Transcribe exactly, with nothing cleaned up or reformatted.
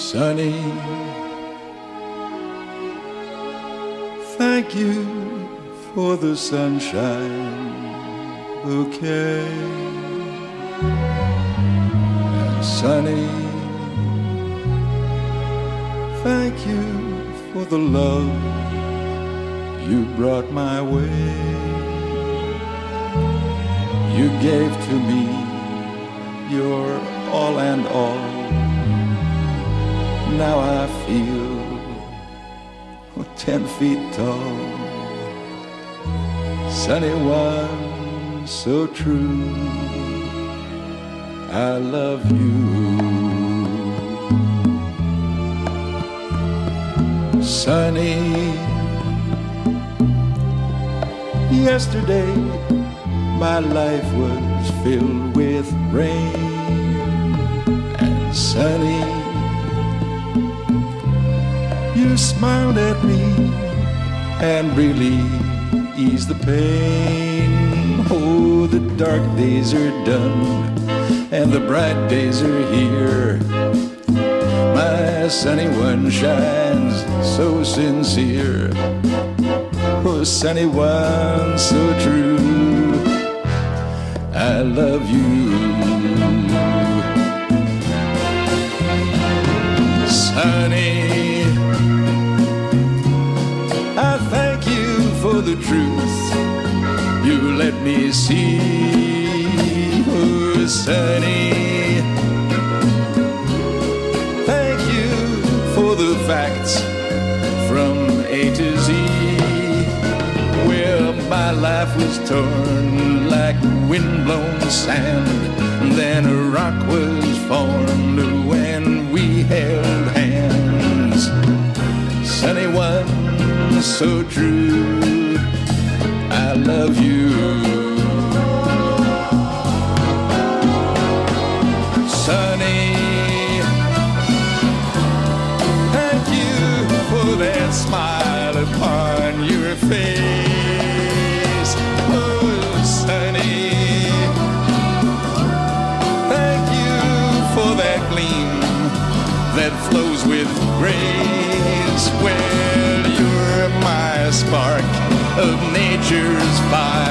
Sunny, thank you for the sunshine bouquet. And Sunny, thank you for the love you brought my way. You gave to me your all and all. Now I feel ten feet tall. Sunny one, so true, I love you. Sunny, yesterday my life was filled with rain. And Sunny, you smiled at me and really eased the pain. Oh, the dark days are done and the bright days are here. My sunny one shines so sincere. Oh, sunny one, so true, I love you. Sunny, I thank you for the truth you let me see. Oh, Sunny, thank you for the facts from A to Z. Well, my life was torn like windblown sand, then a rock was formed when we held hands. Sunny one, so true, I love you. Sunny, thank you for that smile upon your face. Oh, Sunny, thank you for that gleam that flows with grace. Well, you're my spark of nature's fire.